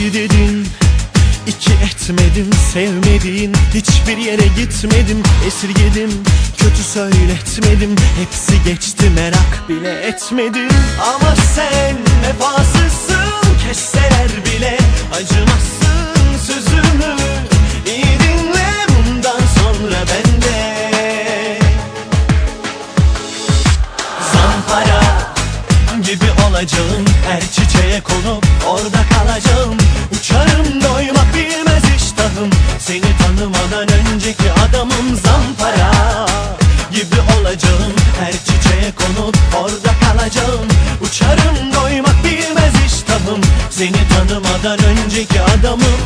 bir dedin, iki etmedim. Sevmediğin hiçbir yere gitmedim. Esirgedim, kötü söyletmedim. Hepsi geçti, merak bile etmedim. Ama sen vefasızsın, kesseler bile acımazsın sözümü. İyi dinle, bundan sonra bende zampara gibi olacağım. Her çiçeğe konup orada kalacağım. Uçarım, doymak bilmez iştahım. Seni tanımadan önceki adamım. Zampara gibi olacağım. Her çiçeğe konup orada kalacağım. Uçarım, doymak bilmez iştahım. Seni tanımadan önceki adamım.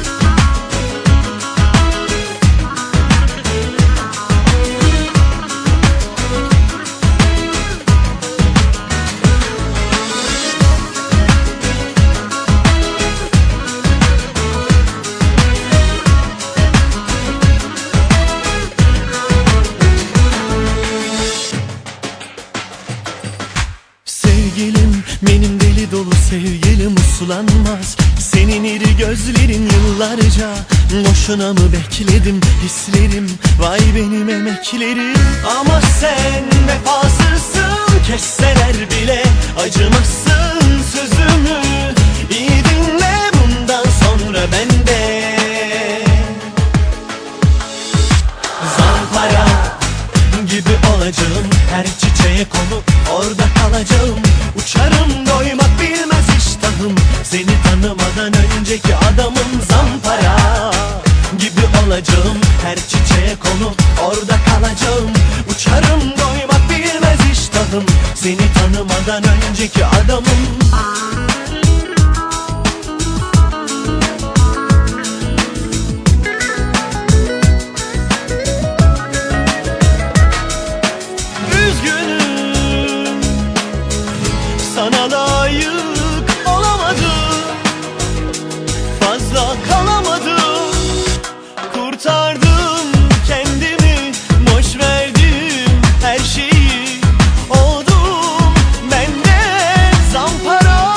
Sevgilim, benim deli dolu sevgilim uslanmaz. Senin iri gözlerin yıllarca boşuna mı bekledim hislerim. Vay benim emeklerim. Ama sen vefasızsın, kesseler bile acımazsın sözümü. İyi dinle, bundan sonra bende zampara gibi olacağım. Her çiçeğe konup orada kalacağım. Uçarım, doymak bilmez iştahım. Seni tanımadan önceki adamım. Zampara gibi olacağım. Her çiçeğe konup orada kalacağım. Uçarım, doymak bilmez iştahım. Seni tanımadan önceki adamım. Üzgünüm, sana layık olamadım. Fazla kalamadım. Kurtardım kendimi, boş verdim her şeyi. Oldum ben de zampara.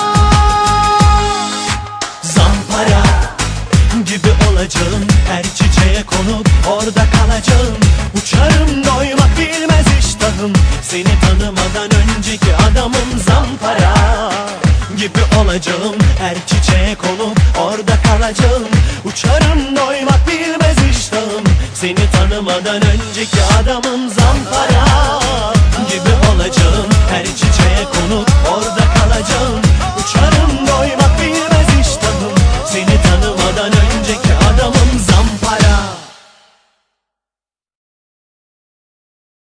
Zampara gibi olacağım. Her çiçeğe konup orada kalacağım. Uçarım, doymak bilmez iştahım. Seni tanımadan önceki adamım. Zampara gibi olacağım. Her çiçeğe konup orada kalacağım. Uçarım, doymak bilmez iştahım. Seni tanımadan önceki adamım. Zampara.